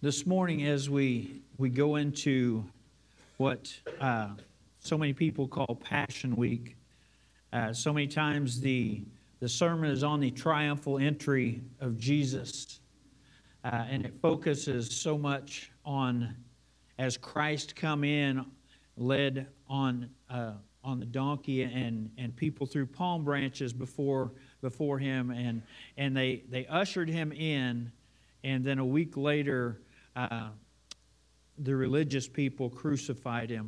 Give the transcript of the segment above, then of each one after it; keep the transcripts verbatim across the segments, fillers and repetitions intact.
This morning, as we we go into what uh, so many people call Passion Week, uh, so many times the the sermon is on the triumphal entry of Jesus, uh, and it focuses so much on as Christ come in, led on uh, on the donkey, and and people threw palm branches before before him, and and they they ushered him in, and then a week later. Uh, the religious people crucified him.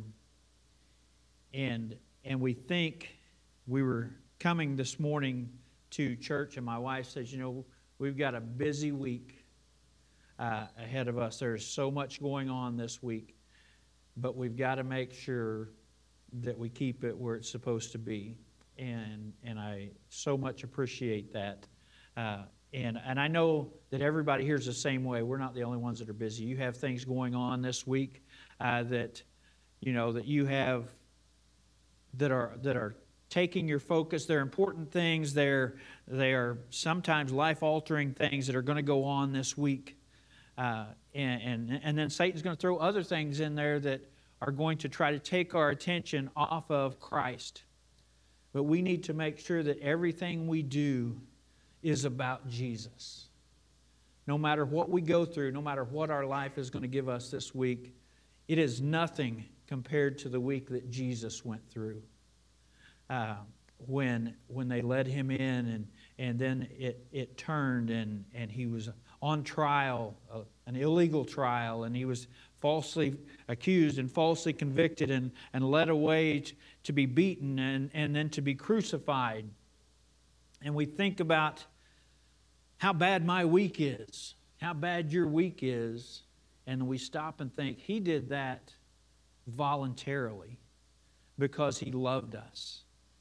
And and we think we were coming this morning to church, and my wife says, you know, we've got a busy week uh, ahead of us. There's so much going on this week, but we've got to make sure that we keep it where it's supposed to be. And and I so much appreciate that. Uh, And and I know that everybody here is the same way. We're not the only ones that are busy. You have things going on this week uh, that, you know, that you have that are that are taking your focus. They're important things. They're they are sometimes life-altering things that are going to go on this week. Uh, and, and and then Satan's going to throw other things in there that are going to try to take our attention off of Christ. But we need to make sure that everything we do is about Jesus. No matter what we go through, no matter what our life is going to give us this week, it is nothing compared to the week that Jesus went through. Uh, when when they led him in, and and then it it turned, and and he was on trial, uh, an illegal trial, and he was falsely accused and falsely convicted, and and led away to, to be beaten, and and then to be crucified. And we think about how bad my week is, how bad your week is, and we stop and think, he did that voluntarily because he loved us.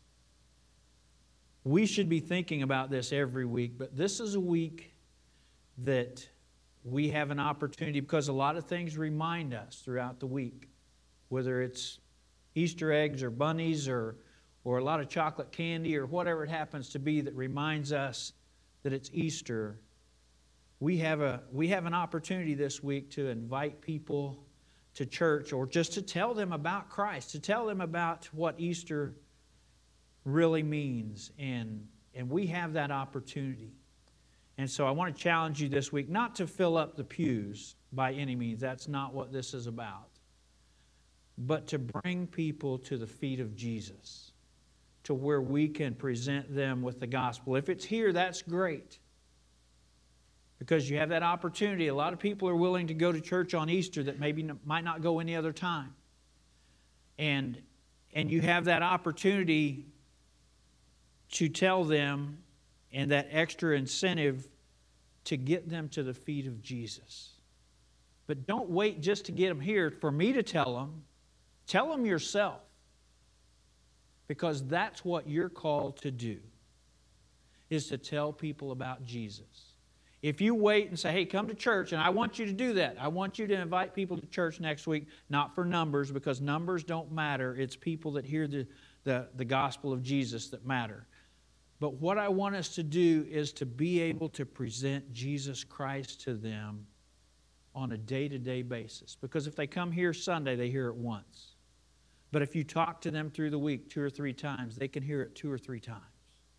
We should be thinking about this every week, but this is a week that we have an opportunity, because a lot of things remind us throughout the week, whether it's Easter eggs or bunnies or or a lot of chocolate candy, or whatever it happens to be that reminds us that it's Easter. We have a we have an opportunity this week to invite people to church, or just to tell them about Christ, to tell them about what Easter really means. And, and we have that opportunity. And so I want to challenge you this week not to fill up the pews by any means. That's not what this is about. But to bring people to the feet of Jesus, to where we can present them with the gospel. If it's here, that's great, because you have that opportunity. A lot of people are willing to go to church on Easter that maybe might not go any other time. And, and you have that opportunity to tell them, and that extra incentive to get them to the feet of Jesus. But don't wait just to get them here for me to tell them. Tell them yourself. Because that's what you're called to do, is to tell people about Jesus. If you wait and say, hey, come to church, and I want you to do that. I want you to invite people to church next week, not for numbers, because numbers don't matter. It's people that hear the, the, the gospel of Jesus that matter. But what I want us to do is to be able to present Jesus Christ to them on a day-to-day basis. Because if they come here Sunday, they hear it once. But if you talk to them through the week two or three times, they can hear it two or three times.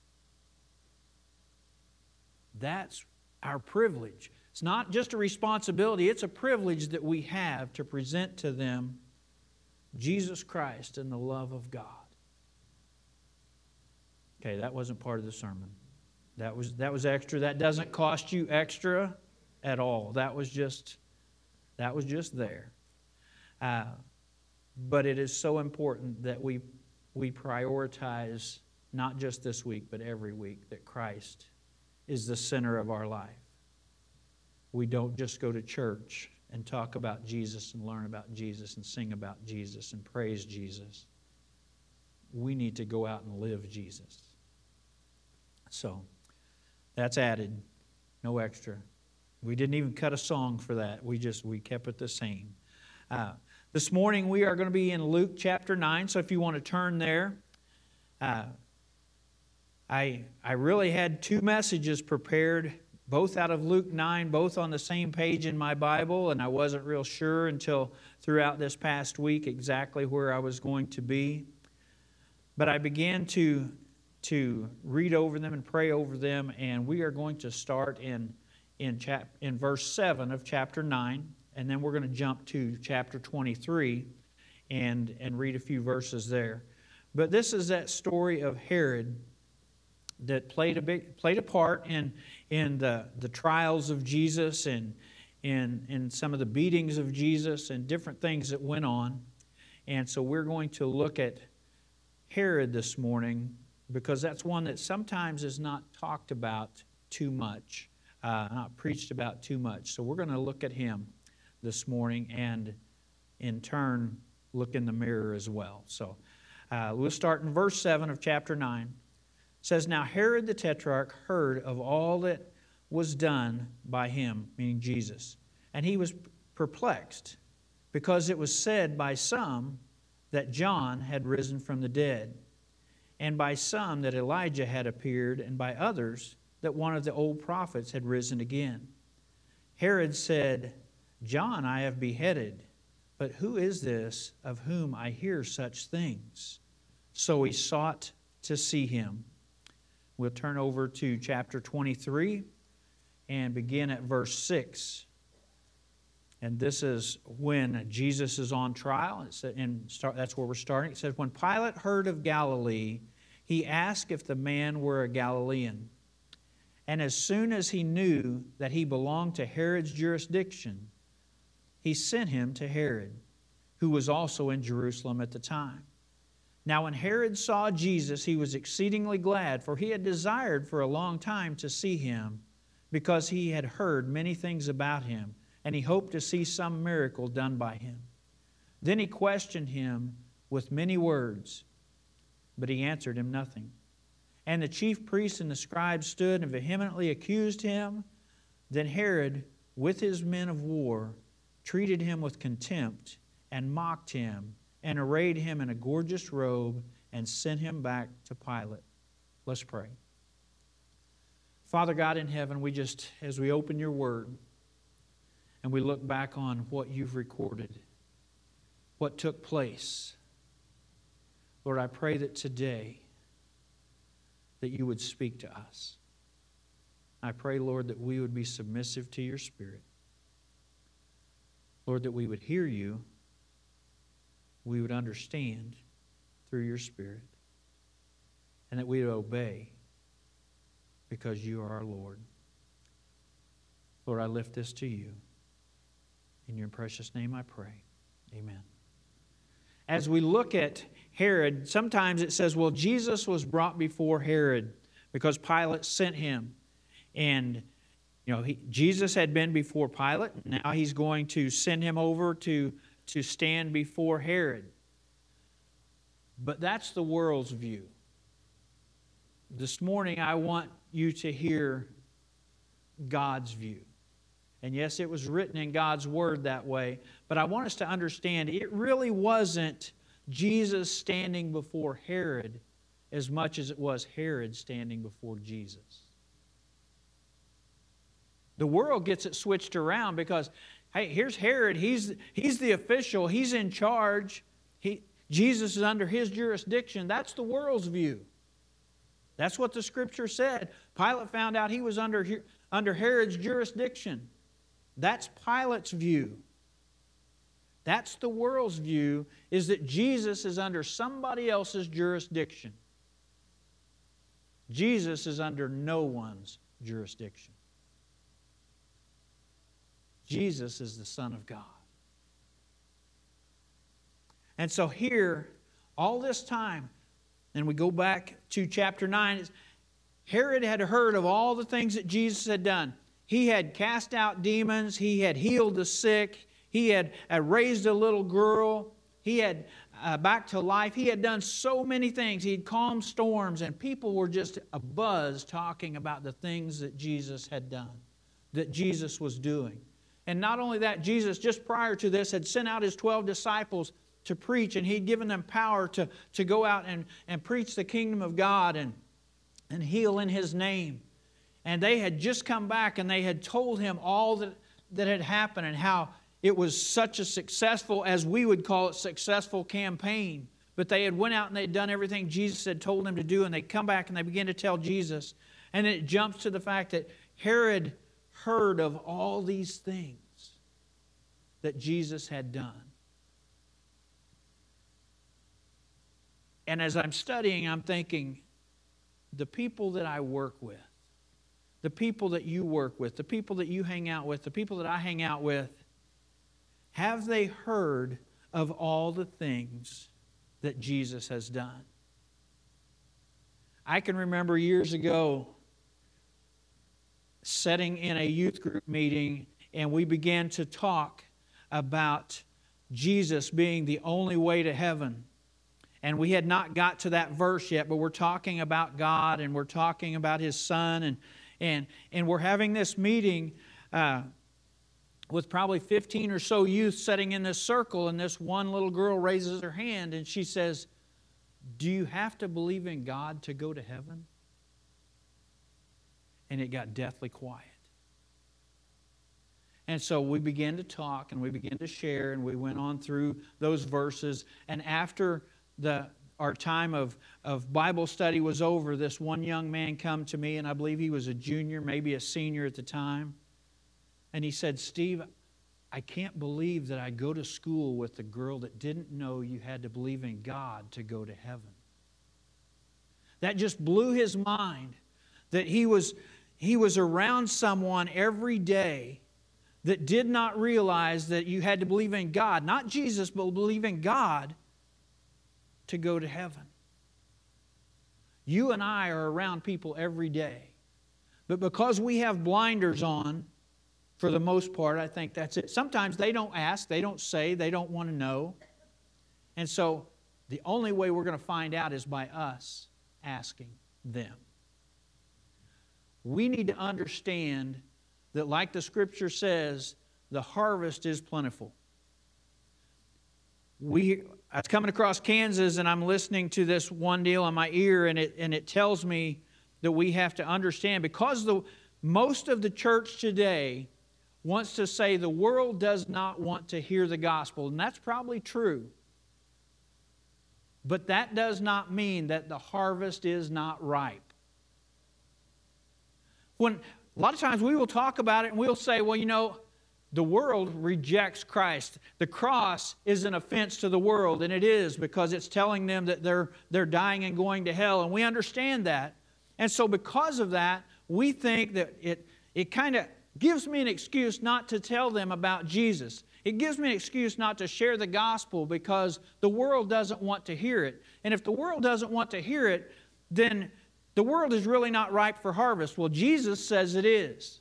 That's our privilege. It's not just a responsibility, it's a privilege that we have to present to them Jesus Christ and the love of God. Okay, that wasn't part of the sermon. That was that was extra. That doesn't cost you extra at all. That was just that was just there. Uh, But it is so important that we we prioritize, not just this week, but every week, that Christ is the center of our life. We don't just go to church and talk about Jesus and learn about Jesus and sing about Jesus and praise Jesus. We need to go out and live Jesus. So, that's added. No extra. We didn't even cut a song for that. We just, we kept it the same. Uh, This morning we are going to be in Luke chapter nine, so if you want to turn there. Uh, I I really had two messages prepared both out of Luke nine, both on the same page in my Bible, and I wasn't real sure until throughout this past week exactly where I was going to be. But I began to, to read over them and pray over them, and we are going to start in, in, chap, in verse seven of chapter nine, and then we're going to jump to chapter twenty-three and, and read a few verses there. But this is that story of Herod that played a big played a part in in the, the trials of Jesus and in in some of the beatings of Jesus and different things that went on. And so we're going to look at Herod this morning because that's one that sometimes is not talked about too much, uh, not preached about too much. So we're going to look at him this morning and in turn look in the mirror as well. So uh, we'll start in verse seven of chapter nine. It says, "Now Herod the Tetrarch heard of all that was done by him," meaning Jesus, "and he was perplexed, because it was said by some that John had risen from the dead, and by some that Elijah had appeared, and by others that one of the old prophets had risen again. Herod said, 'John I have beheaded, but who is this of whom I hear such things?' So he sought to see him." We'll turn over to chapter twenty-three and begin at verse six. And this is when Jesus is on trial. And that's where we're starting. It says, "When Pilate heard of Galilee, he asked if the man were a Galilean. And as soon as he knew that he belonged to Herod's jurisdiction, he sent him to Herod, who was also in Jerusalem at the time. Now when Herod saw Jesus, he was exceedingly glad, for he had desired for a long time to see him, because he had heard many things about him, and he hoped to see some miracle done by him. Then he questioned him with many words, but he answered him nothing. And the chief priests and the scribes stood and vehemently accused him. Then Herod, with his men of war, treated him with contempt and mocked him, and arrayed him in a gorgeous robe, and sent him back to Pilate." Let's pray. Father God in heaven, we just, as we open your word, and we look back on what you've recorded, what took place, Lord, I pray that today, that you would speak to us. I pray, Lord, that we would be submissive to your Spirit. Lord, that we would hear you, we would understand through your Spirit, and that we would obey because you are our Lord. Lord, I lift this to you. In your precious name I pray. Amen. As we look at Herod, sometimes it says, well, Jesus was brought before Herod because Pilate sent him. And, you know, he, Jesus had been before Pilate. Now he's going to send him over to to stand before Herod. But that's the world's view. This morning I want you to hear God's view. And yes, it was written in God's Word that way, but I want us to understand it really wasn't Jesus standing before Herod as much as it was Herod standing before Jesus. The world gets it switched around because hey, here's Herod. He's, he's the official. He's in charge. He, Jesus is under his jurisdiction. That's the world's view. That's what the Scripture said. Pilate found out he was under, under Herod's jurisdiction. That's Pilate's view. That's the world's view, is that Jesus is under somebody else's jurisdiction. Jesus is under no one's jurisdiction. Jesus is the Son of God. And so here, all this time, and we go back to chapter nine, Herod had heard of all the things that Jesus had done. He had cast out demons. He had healed the sick. He had uh, raised a little girl. He had uh, back to life. He had done so many things. He had calmed storms, and people were just abuzz talking about the things that Jesus had done, that Jesus was doing. And not only that, Jesus, just prior to this, had sent out his twelve disciples to preach, and he'd given them power to, to go out and, and preach the kingdom of God and, and heal in his name. And they had just come back and they had told him all that, that had happened and how it was such a successful, as we would call it, successful campaign. But they had went out and they'd done everything Jesus had told them to do, and they come back and they begin to tell Jesus. And then it jumps to the fact that Herod heard of all these things that Jesus had done. And as I'm studying, I'm thinking, the people that I work with, the people that you work with, the people that you hang out with, the people that I hang out with, have they heard of all the things that Jesus has done? I can remember years ago sitting in a youth group meeting, and we began to talk about Jesus being the only way to heaven. And we had not got to that verse yet, but we're talking about God, and we're talking about His Son, and and and we're having this meeting uh, with probably fifteen or so youth sitting in this circle, and this one little girl raises her hand, and she says, "Do you have to believe in God to go to heaven?" And it got deathly quiet. And so we began to talk, and we began to share, and we went on through those verses. And after the our time of, of Bible study was over, this one young man come to me, and I believe he was a junior, maybe a senior at the time. And he said, "Steve, I can't believe that I go to school with a girl that didn't know you had to believe in God to go to heaven." That just blew his mind, that he was, he was around someone every day that did not realize that you had to believe in God, not Jesus, but believe in God to go to heaven. You and I are around people every day. But because we have blinders on, for the most part, I think that's it. Sometimes they don't ask, they don't say, they don't want to know. And so the only way we're going to find out is by us asking them. We need to understand that, like the Scripture says, the harvest is plentiful. We, I was coming across Kansas, and I'm listening to this one deal on my ear, and it and it tells me that we have to understand, because the most of the church today wants to say the world does not want to hear the gospel, and that's probably true. But that does not mean that the harvest is not ripe. When a lot of times we will talk about it and we'll say, well, you know, the world rejects Christ. The cross is an offense to the world, and it is, because it's telling them that they're, they're dying and going to hell, and we understand that. And so because of that, we think that it, it kind of gives me an excuse not to tell them about Jesus. It gives me an excuse not to share the gospel because the world doesn't want to hear it. And if the world doesn't want to hear it, then the world is really not ripe for harvest. Well, Jesus says it is.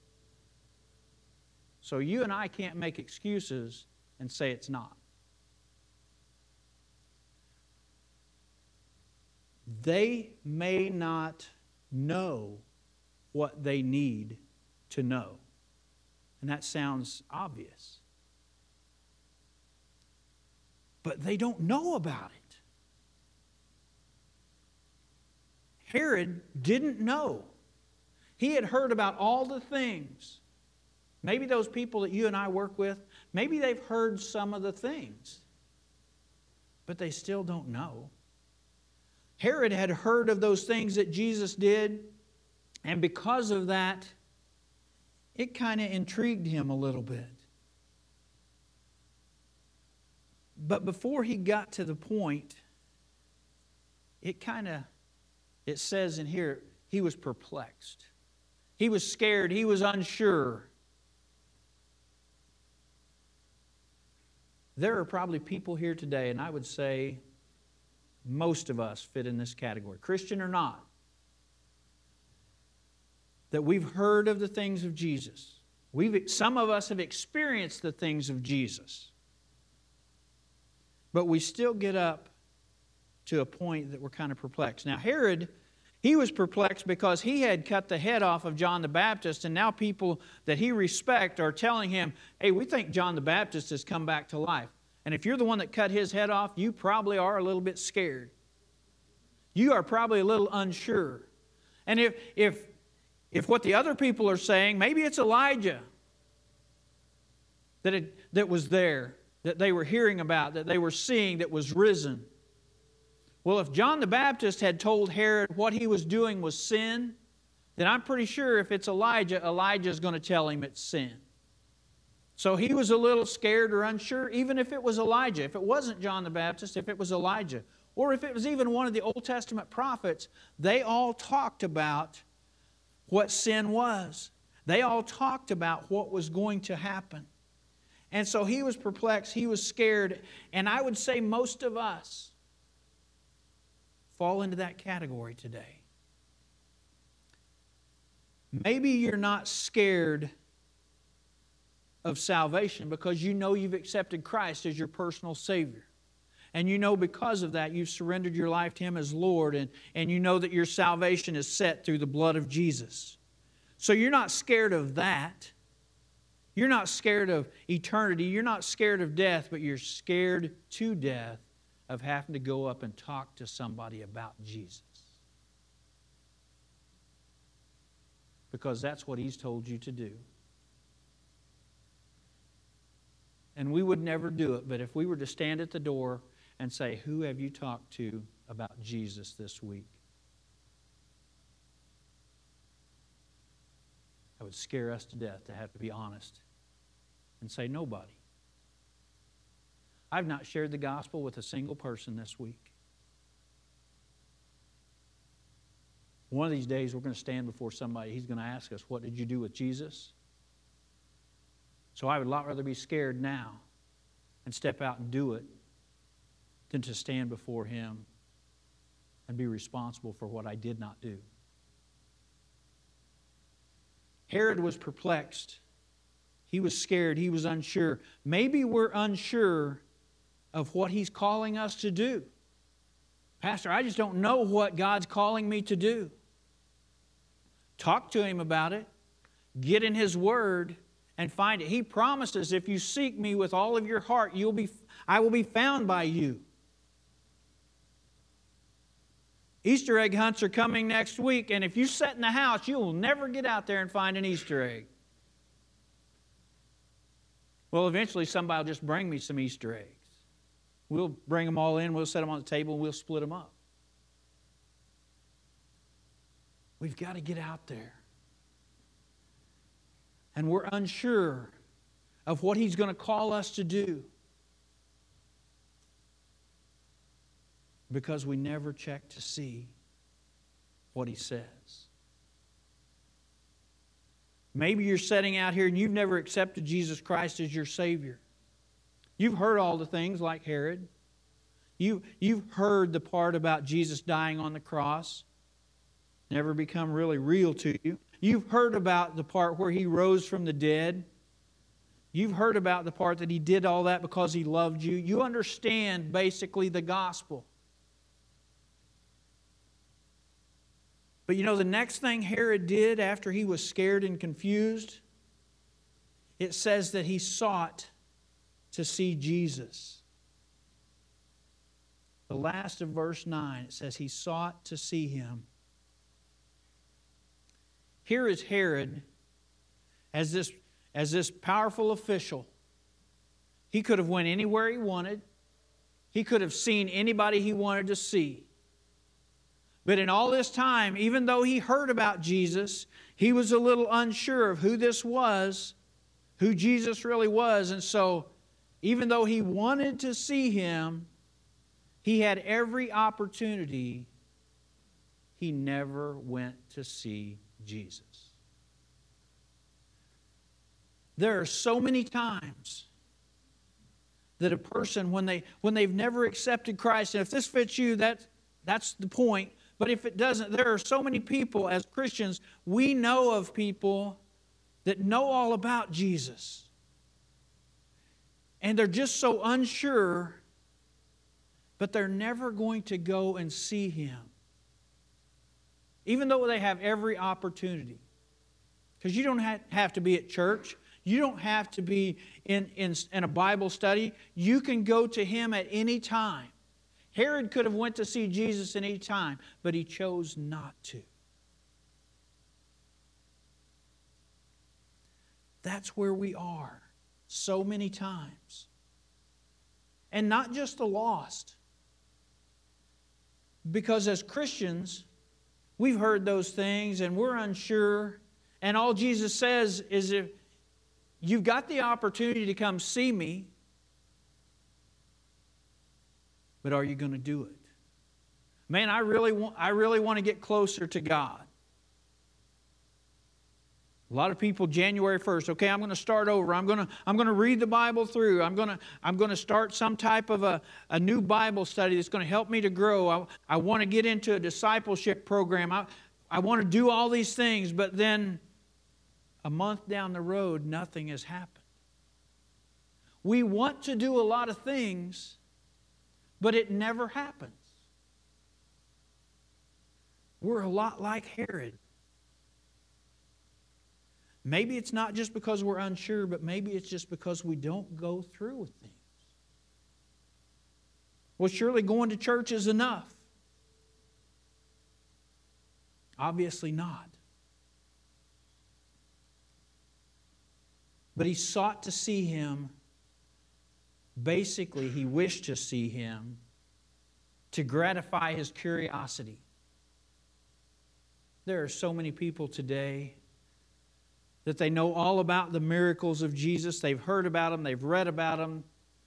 So you and I can't make excuses and say it's not. They may not know what they need to know. And that sounds obvious. But they don't know about it. Herod didn't know. He had heard about all the things. Maybe those people that you and I work with, maybe they've heard some of the things, but they still don't know. Herod had heard of those things that Jesus did, and because of that, it kind of intrigued him a little bit. But before he got to the point, it kind of, it says in here, he was perplexed. He was scared. He was unsure. There are probably people here today, and I would say most of us fit in this category, Christian or not, that we've heard of the things of Jesus. We've, some of us have experienced the things of Jesus. But we still get up to a point that we're kind of perplexed. Now, Herod, he was perplexed because he had cut the head off of John the Baptist, and now people that he respects are telling him, hey, we think John the Baptist has come back to life. And if you're the one that cut his head off, you probably are a little bit scared. You are probably a little unsure. And if, if, if what the other people are saying, maybe it's Elijah that, it, that was there, that they were hearing about, that they were seeing, that was risen. Well, if John the Baptist had told Herod what he was doing was sin, then I'm pretty sure if it's Elijah, Elijah's going to tell him it's sin. So he was a little scared or unsure, even if it was Elijah. If it wasn't John the Baptist, if it was Elijah, or if it was even one of the Old Testament prophets, they all talked about what sin was. They all talked about what was going to happen. And so he was perplexed, he was scared, and I would say most of us fall into that category today. Maybe you're not scared of salvation because you know you've accepted Christ as your personal Savior. And you know because of that you've surrendered your life to Him as Lord, and, and you know that your salvation is set through the blood of Jesus. So you're not scared of that. You're not scared of eternity. You're not scared of death, but you're scared to death of having to go up and talk to somebody about Jesus. Because that's what He's told you to do. And we would never do it, but if we were to stand at the door and say, "Who have you talked to about Jesus this week?" That would scare us to death to have to be honest and say, "Nobody." I've not shared the gospel with a single person this week. One of these days we're going to stand before somebody. He's going to ask us, "What did you do with Jesus?" So I would a lot rather be scared now and step out and do it than to stand before Him and be responsible for what I did not do. Herod was perplexed. He was scared. He was unsure. Maybe we're unsure of what He's calling us to do. "Pastor, I just don't know what God's calling me to do." Talk to Him about it. Get in His Word and find it. He promised us, "If you seek me with all of your heart, you'll be, I will be found by you." Easter egg hunts are coming next week, and if you sit in the house, you will never get out there and find an Easter egg. Well, eventually somebody will just bring me some Easter eggs. We'll bring them all in, we'll set them on the table, and we'll split them up. We've got to get out there. And we're unsure of what He's going to call us to do because we never check to see what He says. Maybe you're sitting out here and you've never accepted Jesus Christ as your Savior. You've heard all the things like Herod. You, you've heard the part about Jesus dying on the cross. Never become really real to you. You've heard about the part where He rose from the dead. You've heard about the part that He did all that because He loved you. You understand basically the gospel. But you know the next thing Herod did after he was scared and confused? It says that he sought to see Jesus. The last of verse nine, it says he sought to see Him. Here is Herod as this, as this powerful official. He could have went anywhere he wanted. He could have seen anybody he wanted to see. But in all this time, even though he heard about Jesus, he was a little unsure of who this was, who Jesus really was. And so, even though he wanted to see Him, he had every opportunity. He never went to see Jesus. There are so many times that a person, when, they, when they've never accepted Christ, and if this fits you, that, that's the point. But if it doesn't, there are so many people as Christians, we know of people that know all about Jesus. And they're just so unsure, but they're never going to go and see Him. Even though they have every opportunity. Because you don't have to be at church. You don't have to be in, in, in a Bible study. You can go to Him at any time. Herod could have went to see Jesus at any time, but he chose not to. That's where we are so many times. And not just the lost. Because as Christians, we've heard those things and we're unsure. And all Jesus says is, if you've got the opportunity to come see me, but are you going to do it? Man, I really want, I really want to get closer to God. A lot of people, January first, okay, I'm going to start over. I'm going to, I'm going to read the Bible through. I'm going to, I'm going to start some type of a, a new Bible study that's going to help me to grow. I, I want to get into a discipleship program. I, I want to do all these things, but then a month down the road, nothing has happened. We want to do a lot of things, but it never happens. We're a lot like Herod. Maybe it's not just because we're unsure, but maybe it's just because we don't go through with things. Well, surely going to church is enough. Obviously not. But he sought to see him. Basically, he wished to see him to gratify his curiosity. There are so many people today that they know all about the miracles of Jesus. They've heard about them. They've read about them.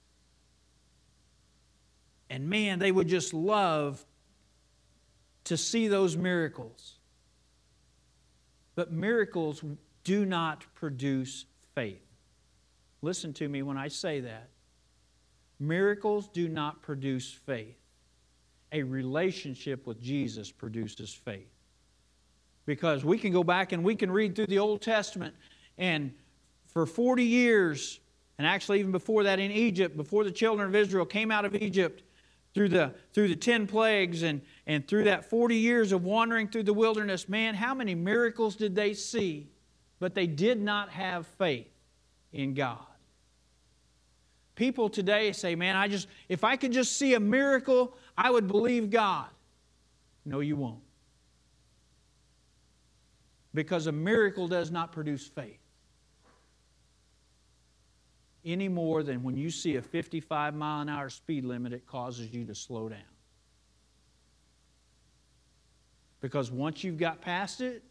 And man, they would just love to see those miracles. But miracles do not produce faith. Listen to me when I say that. Miracles do not produce faith. A relationship with Jesus produces faith. Because we can go back and we can read through the Old Testament, and for forty years, and actually even before that in Egypt, before the children of Israel came out of Egypt, through the, through the ten plagues and, and through that forty years of wandering through the wilderness, man, how many miracles did they see? But they did not have faith in God. People today say, man, I just if I could just see a miracle, I would believe God. No, you won't. Because a miracle does not produce faith. Any more than when you see a fifty-five mile an hour speed limit, it causes you to slow down. Because once you've got past it,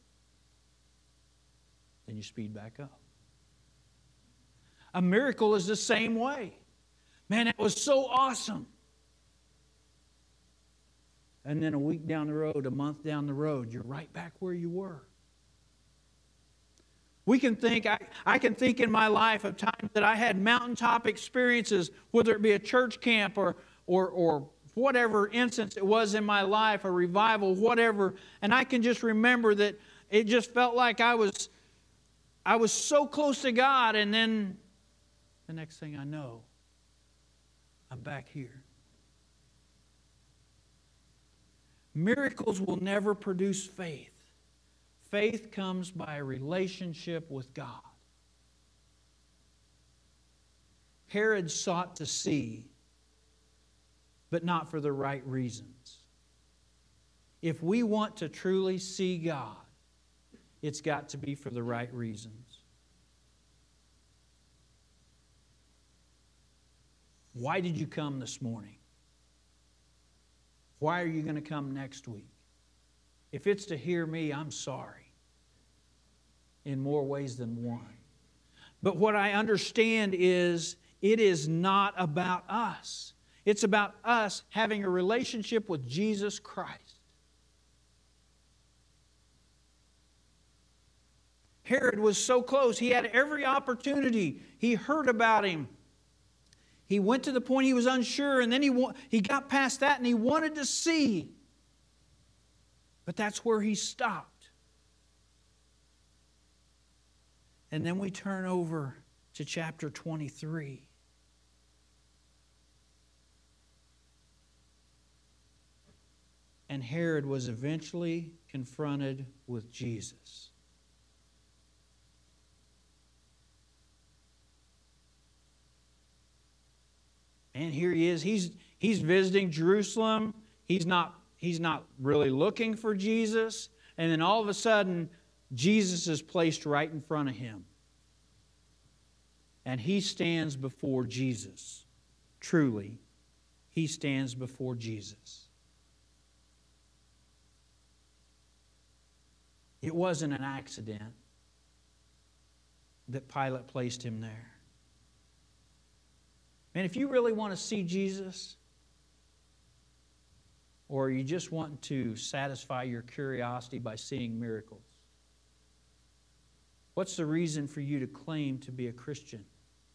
then you speed back up. A miracle is the same way. Man, it was so awesome. And then a week down the road, a month down the road, you're right back where you were. We can think, I, I can think in my life of times that I had mountaintop experiences, whether it be a church camp or, or, or whatever instance it was in my life, a revival, whatever. And I can just remember that it just felt like I was, I was so close to God, and then the next thing I know, I'm back here. Miracles will never produce faith. Faith comes by a relationship with God. Herod sought to see, but not for the right reasons. If we want to truly see God, it's got to be for the right reasons. Why did you come this morning? Why are you going to come next week? If it's to hear me, I'm sorry. In more ways than one. But what I understand is it is not about us. It's about us having a relationship with Jesus Christ. Herod was so close. He had every opportunity. He heard about him. He went to the point he was unsure, and then he, wa- he got past that and he wanted to see. But that's where he stopped. And then we turn over to chapter twenty-three. And Herod was eventually confronted with Jesus. And here he is. He's, he's visiting Jerusalem. He's not, he's not really looking for Jesus. And then all of a sudden, Jesus is placed right in front of him. And he stands before Jesus. Truly, he stands before Jesus. It wasn't an accident that Pilate placed him there. Man, if you really want to see Jesus, or you just want to satisfy your curiosity by seeing miracles, what's the reason for you to claim to be a Christian?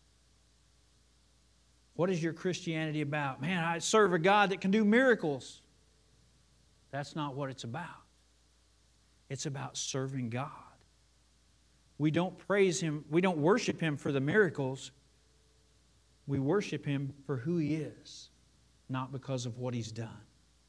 What is your Christianity about? Man, I serve a God that can do miracles. That's not what it's about. It's about serving God. We don't praise Him, we don't worship Him for the miracles. We worship Him for who He is, not because of what He's done.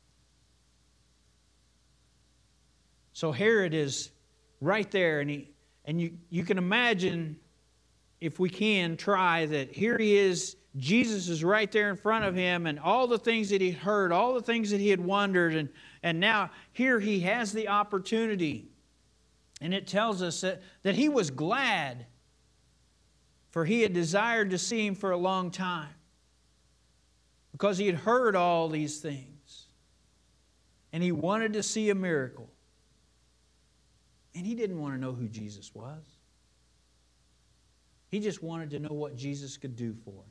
So Herod is right there, and he and you, you can imagine, if we can try, that here he is, Jesus is right there in front of him, and all the things that he heard, all the things that he had wondered, and, and now here he has the opportunity. And it tells us that, that he was glad, for he had desired to see him for a long time, because he had heard all these things, and he wanted to see a miracle. And he didn't want to know who Jesus was. He just wanted to know what Jesus could do for him.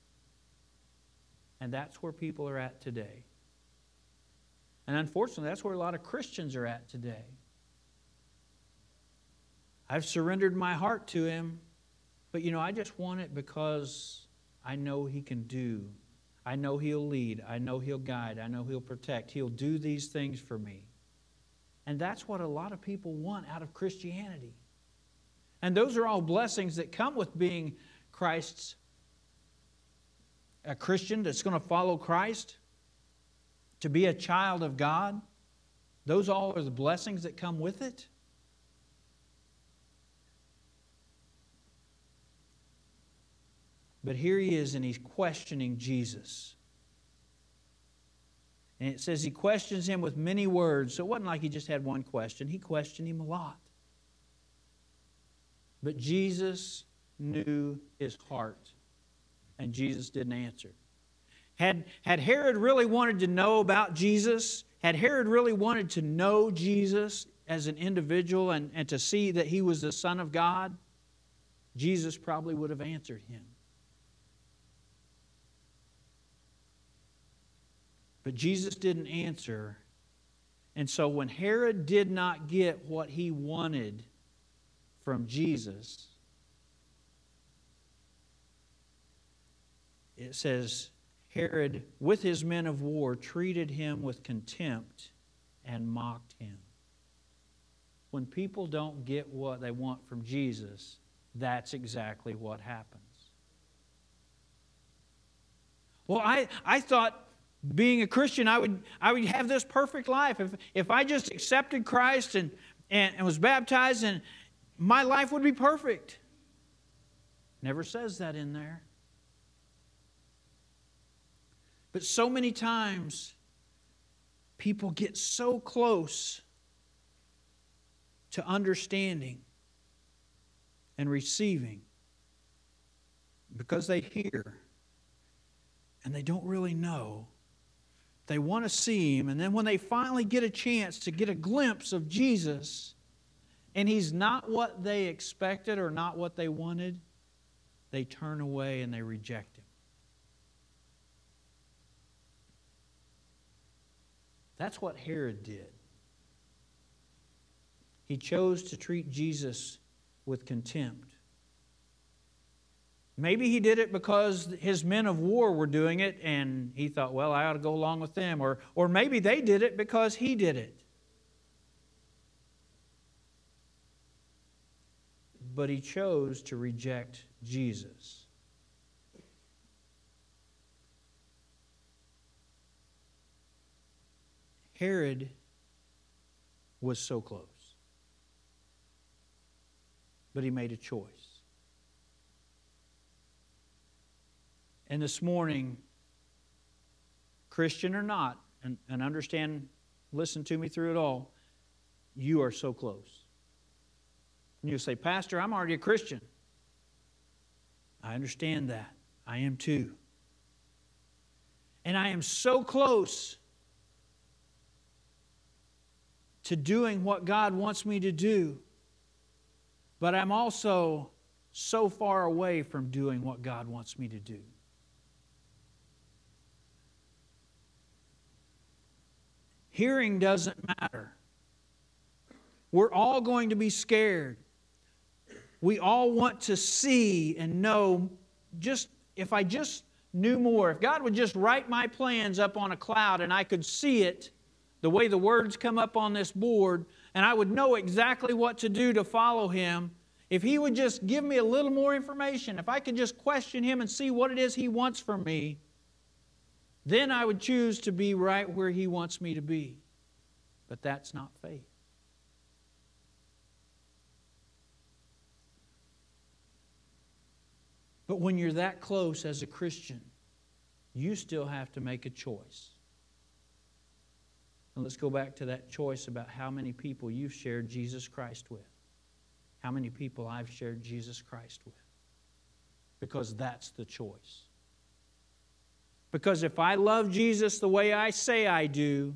And that's where people are at today. And unfortunately, that's where a lot of Christians are at today. I've surrendered my heart to Him, but you know, I just want it because I know He can do. I know He'll lead. I know He'll guide. I know He'll protect. He'll do these things for me. And that's what a lot of people want out of Christianity. And those are all blessings that come with being Christ's, a Christian that's going to follow Christ, to be a child of God. Those all are the blessings that come with it. But here he is, and he's questioning Jesus. And it says he questions him with many words. So it wasn't like he just had one question. He questioned him a lot. But Jesus knew his heart, and Jesus didn't answer. Had, had Herod really wanted to know about Jesus, had Herod really wanted to know Jesus as an individual and, and to see that he was the Son of God, Jesus probably would have answered him. But Jesus didn't answer. And so when Herod did not get what he wanted from Jesus, it says, Herod, with his men of war, treated him with contempt and mocked him. When people don't get what they want from Jesus, that's exactly what happens. Well, I, I thought being a Christian, I would, I would have this perfect life. If, if I just accepted Christ and, and, and was baptized, and my life would be perfect. Never says that in there. But so many times, people get so close to understanding and receiving because they hear and they don't really know. They want to see Him, and then when they finally get a chance to get a glimpse of Jesus, and He's not what they expected or not what they wanted, they turn away and they reject Him. That's what Herod did. He chose to treat Jesus with contempt. Maybe he did it because his men of war were doing it and he thought, well, I ought to go along with them. Or, or maybe they did it because he did it. But he chose to reject Jesus. Herod was so close. But he made a choice. And this morning, Christian or not, and, and understand, listen to me through it all, you are so close. And you say, Pastor, I'm already a Christian. I understand that. I am too. And I am so close to doing what God wants me to do, but I'm also so far away from doing what God wants me to do. Hearing doesn't matter. We're all going to be scared. We all want to see and know, just if I just knew more, if God would just write my plans up on a cloud and I could see it the way the words come up on this board, and I would know exactly what to do to follow Him, if He would just give me a little more information, if I could just question Him and see what it is He wants from me, then I would choose to be right where He wants me to be. But that's not faith. But when you're that close as a Christian, you still have to make a choice. And let's go back to that choice about how many people you've shared Jesus Christ with. How many people I've shared Jesus Christ with. Because that's the choice. Because if I love Jesus the way I say I do,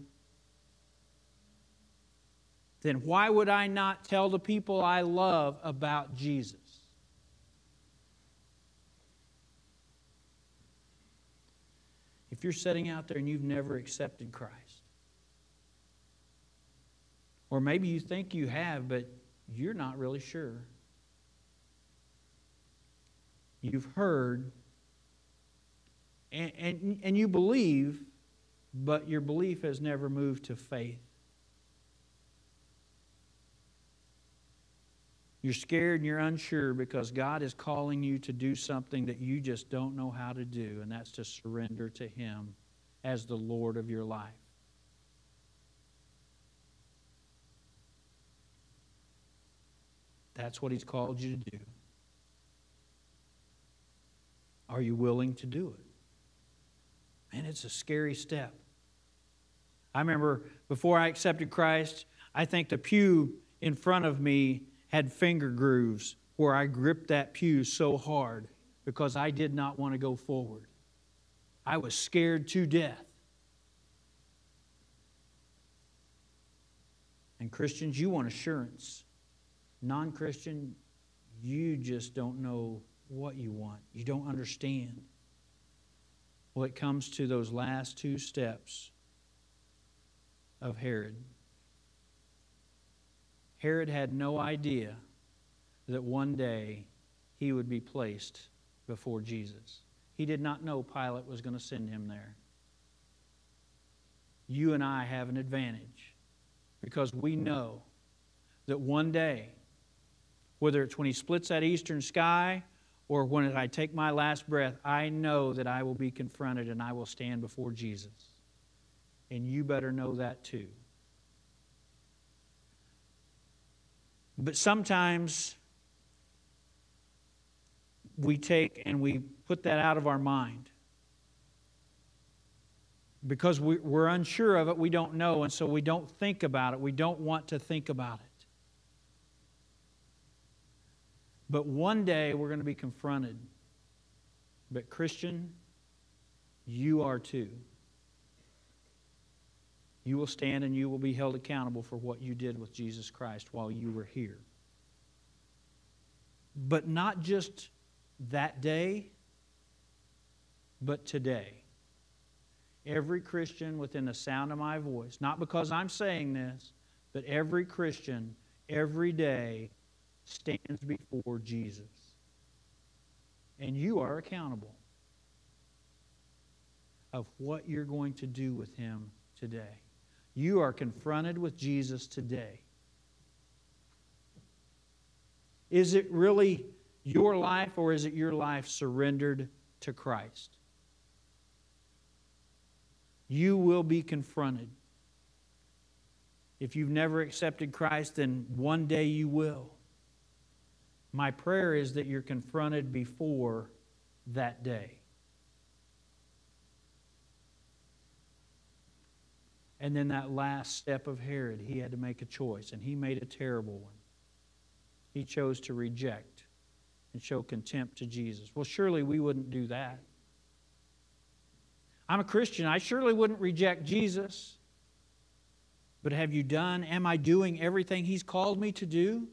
then why would I not tell the people I love about Jesus? If you're sitting out there and you've never accepted Christ, or maybe you think you have, but you're not really sure. You've heard, and, and, and you believe, but your belief has never moved to faith. You're scared and you're unsure because God is calling you to do something that you just don't know how to do, and that's to surrender to Him as the Lord of your life. That's what He's called you to do. Are you willing to do it? Man, it's a scary step. I remember before I accepted Christ, I think the pew in front of me had finger grooves where I gripped that pew so hard because I did not want to go forward. I was scared to death. And Christians, you want assurance. Non-Christian, you just don't know what you want. You don't understand. Well, it comes to those last two steps of Herod. Herod had no idea that one day he would be placed before Jesus. He did not know Pilate was going to send him there. You and I have an advantage because we know that one day, whether it's when He splits that eastern sky or when I take my last breath, I know that I will be confronted and I will stand before Jesus. And you better know that too. But sometimes we take and we put that out of our mind. Because we, we're unsure of it, we don't know, and so we don't think about it. We don't want to think about it. But one day we're going to be confronted. But Christian, you are too. You will stand and you will be held accountable for what you did with Jesus Christ while you were here. But not just that day, but today. Every Christian within the sound of my voice, not because I'm saying this, but every Christian every day stands before Jesus. And you are accountable of what you're going to do with Him today. You are confronted with Jesus today. Is it really your life, or is it your life surrendered to Christ? You will be confronted. If you've never accepted Christ, then one day you will. My prayer is that you're confronted before that day. And then that last step of Herod, he had to make a choice, and he made a terrible one. He chose to reject and show contempt to Jesus. Well, surely we wouldn't do that. I'm a Christian. I surely wouldn't reject Jesus. But have you done, am I doing everything He's called me to do?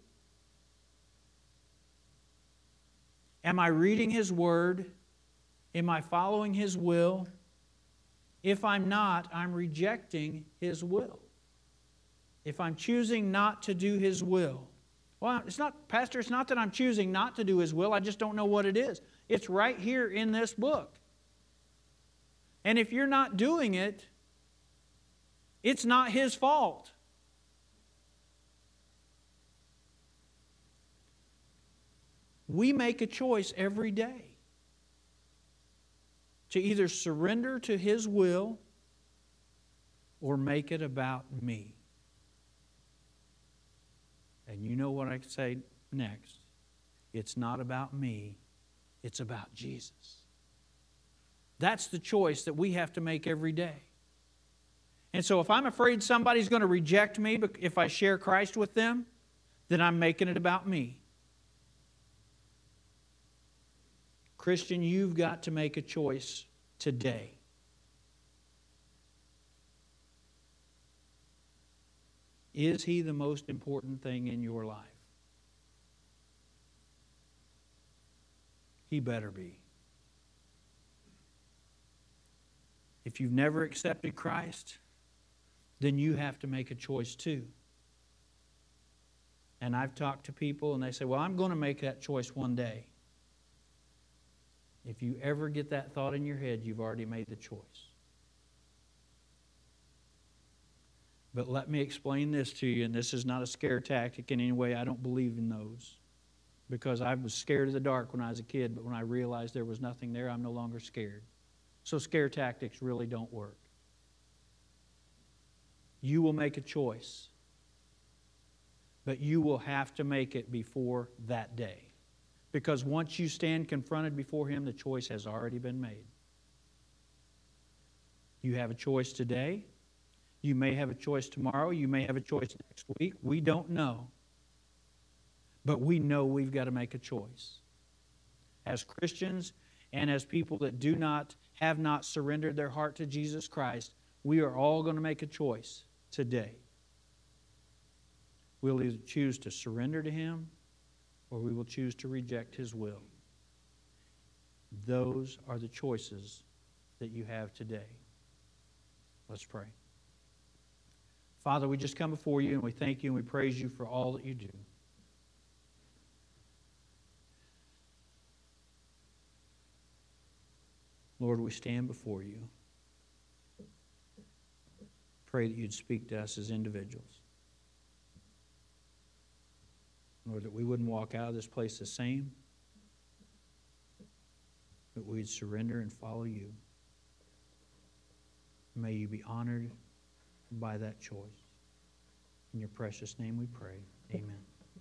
Am I reading His Word? Am I following His will? If I'm not, I'm rejecting His will. If I'm choosing not to do His will, well, it's not, Pastor, it's not that I'm choosing not to do His will. I just don't know what it is. It's right here in this book. And if you're not doing it, it's not His fault. We make a choice every day to either surrender to His will or make it about me. And you know what I say next? It's not about me, it's about Jesus. That's the choice that we have to make every day. And so if I'm afraid somebody's going to reject me if I share Christ with them, then I'm making it about me. Christian, you've got to make a choice today. Is He the most important thing in your life? He better be. If you've never accepted Christ, then you have to make a choice too. And I've talked to people and they say, well, I'm going to make that choice one day. If you ever get that thought in your head, you've already made the choice. But let me explain this to you, and this is not a scare tactic in any way. I don't believe in those. Because I was scared of the dark when I was a kid, but when I realized there was nothing there, I'm no longer scared. So scare tactics really don't work. You will make a choice, but you will have to make it before that day. Because once you stand confronted before Him, the choice has already been made. You have a choice today. You may have a choice tomorrow. You may have a choice next week. We don't know. But we know we've got to make a choice. As Christians and as people that do not, have not surrendered their heart to Jesus Christ, we are all going to make a choice today. We'll either choose to surrender to Him or we will choose to reject His will. Those are the choices that you have today. Let's pray. Father, we just come before You and we thank You and we praise You for all that You do. Lord, we stand before You. Pray that You'd speak to us as individuals. Lord, that we wouldn't walk out of this place the same, but we'd surrender and follow You. May You be honored by that choice. In Your precious name we pray. Amen.